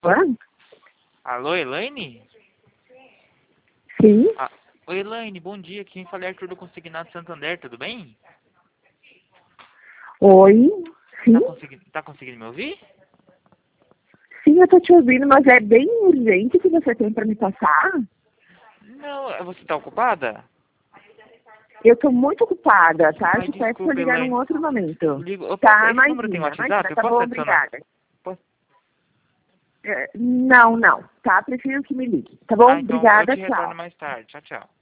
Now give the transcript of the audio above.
Hã? Alô, Elaine? Sim, Oi, Elaine, bom dia. Quem fala é Arthur do Consignado Santander, tudo bem? oi, sim, Tá conseguindo me ouvir? sim, eu tô te ouvindo, mas é bem urgente que você tem para me passar. Não, você tá ocupada? Eu tô muito ocupada, tá? Ai, Te peço para desculpa, ligar num Elaine. outro momento. Esse número tem Imagina, WhatsApp? Eu tá posso bom, adicionar? obrigada. Posso? Não, tá? Prefiro que me ligue. Tá bom? Então eu Obrigada, te retorno tchau. mais tarde. Tchau, tchau.